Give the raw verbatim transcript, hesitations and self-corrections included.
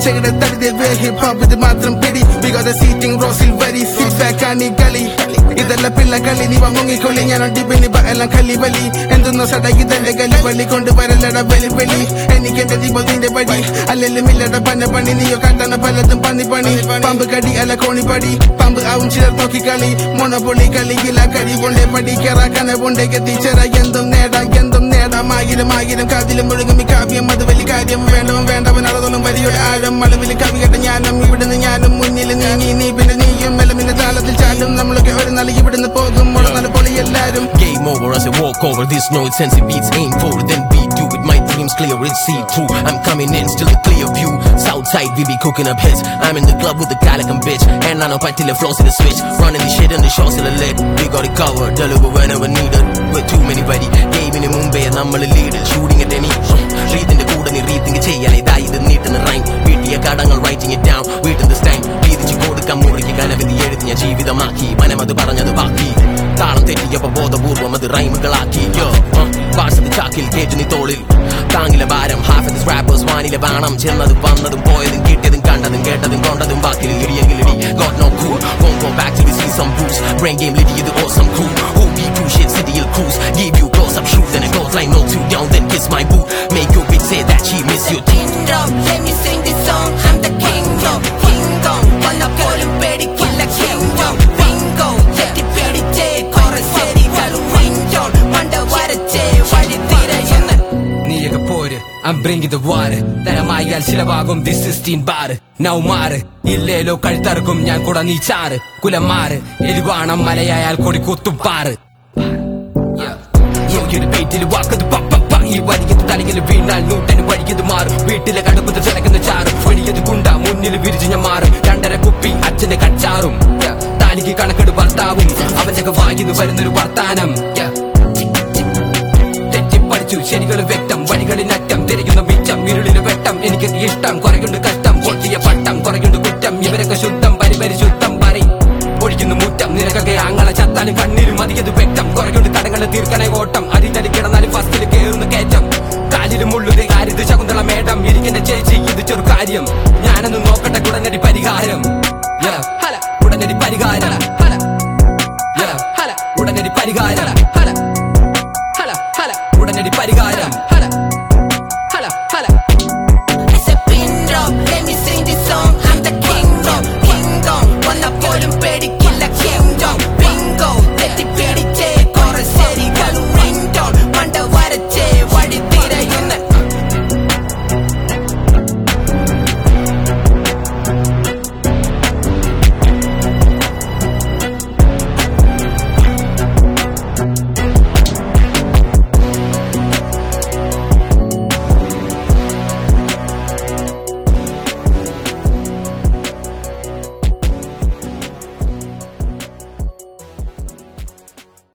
Check it out, they wear hip hop with the matram pity. We got the seating Rosil very sit back and gully. Idella pilla kalli ni wangongi kolli yana dibeni ba elan kalli bali. Enduno sada idelle galli bali kondu varellada belly belly. Enikende dibodinde badi. Allelle millada panna pani niyo katana paladum pani pani. Pambu kadi ala koni badi. Pambu avun chilar toki kali. Monopoly kali gila kadi bonde badi kara kana bonde geti chera yendum neda yendum neda magidam magidam kadilum mulugum kavyam madavali karyam vendam vendam naradolum variyode aadam malavil kavigata nyanam ividunnu nyanam munnil nee nee pinne neeyum melamina thalathil chaalum nammalokke oru nalla ividunnu pogum molana poli ellarum. Game over as I walk over this noise sense beats aim for then we do it my dreams clear it's see through I'm coming in still a clear view Southside we be cooking up hits I'm in the club with the Calican bitch and I know patilla flows in the switch running the shit in the shows in the leg we got it covered deliver whenever needed with too many ready game in Mumbai nammal lead shooting at any reading the code and reading cheyane da idu neetna rhyme veetiya kadangal writing it down wait in this time veedichu kodukam muriki kanavithi eduthiya jeevithamakki manamadu paranjadu baaki taalam thetiyappa bodapurvam adu rhymegalakki yo vaasathu chaakil ketuni tholil taangila baaram half of these rappers vaanile vaanam chennadu vannadum poyadum kittadum kandadum kettadum kondadum baakil iriyangilidi got no cool won't go back till we see some boost brain game liddy idu awesome cool O B two shit city il cruise give you close up shoot and it goes like no too young then kiss my boot make your bitch say that she miss your kingdom let me sing this song I'm the kingdom kingdom walla polum pedi killa kingdom bingo let it pedi te chorus seri galu winjol manda varache vali thirayenna neega poru I'm bringing the water taramayal silavagum this sixteen bar now mare illelo kaltargum njan koda nee chaaru kulamare elivanam malayayal kodi kuttu par yo you beatil wakadu papa pa ee vadiyathu taligil veenal nootenu vadiyathu maaru veetile kadaputhu selakana chaaru vadiyathu gunda munnil virijina maaru രണ്ടര കുപ്പി അച്ഛന്റെ കച്ചാറും താലിക്ക് കണക്കെടു ഭർത്താവും അവന്റെ വായിന്ന് വരുന്നൊരു വർത്താനം തെറ്റിപ്പടിച്ചു ശരികൾ വ്യക്തം വഴികളിൽ അറ്റം തിരയുന്ന മിച്ചം ഇരുളിന് വെട്ടം എനിക്ക് ഇഷ്ടം കുറയുണ്ട് കഷ്ടം പൊട്ടിയ പട്ടം കുറയുണ്ട് കുറ്റം ഇവരൊക്കെ ശുദ്ധം പരിപരിശുദ്ധം പറയും ഒഴിക്കുന്നു മുറ്റം നിനക്കൊക്കെ ആങ്ങളെ ചത്താലും കണ്ണീരും അധികത് വ്യക്തം കുറയുണ്ട് കടങ്ങളെ തീർക്കണേ ഓട്ടം അടിച്ചടി കിടന്നാലും ഫസ്റ്റിൽ കയറുന്ന കയറ്റം കാലിലും ഉള്ളത് കാര്യത് ശകുന്തള മേടം ഇരിക്കുന്ന ചേച്ചി ഇത് ചെറു കാര്യം ഞാനൊന്ന് നോക്കട്ടെ ഉടനടി പരിഹാരം ഉടനടി പരിഹാരം ഉടനടി പരിഹാരം